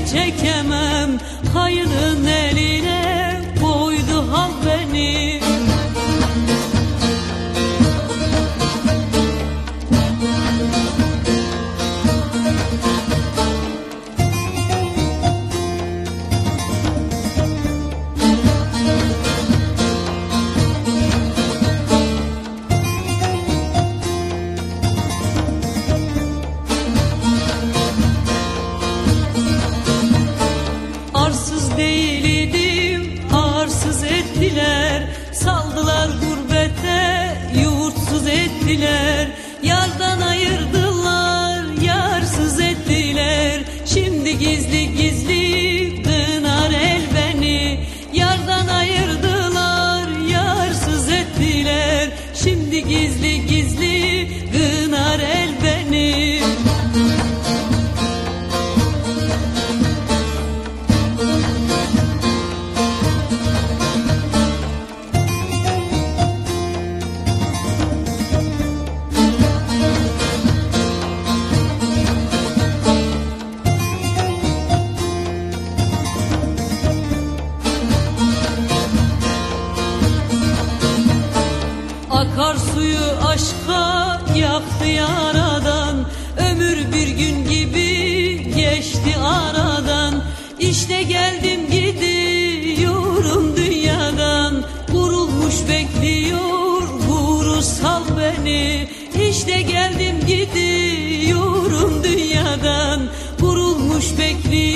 çekemem, hayının eline koydu hal beni. Arsız değildim, arsız ettiler, saldılar gurbete, yurtsuz ettiler. Yardan ayırdılar, yarsız ettiler, şimdi gizli gizli kınar el beni. Yardan ayırdılar, yarsız ettiler, şimdi gizli gizli kınar el beni. Akarsuyu aşka yaktı yaradan, ömür bir gün gibi geçti aradan. İşte geldim gidiyorum dünyadan, vurulmuş bekliyor vuru sal beni. İşte geldim gidiyorum dünyadan, vurulmuş bekliyor